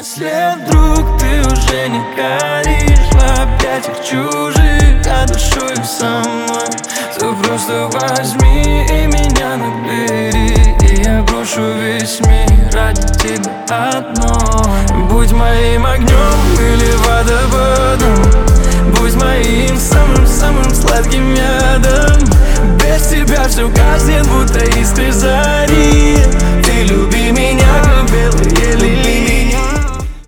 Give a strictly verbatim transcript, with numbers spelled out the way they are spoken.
Если вдруг ты уже не горишь в объятиях чужих, а душою со мной, то просто возьми и меня набери, и я брошу весь мир ради тебя одной. Будь моим огнем или водопадом, будь моим самым-самым сладким ядом.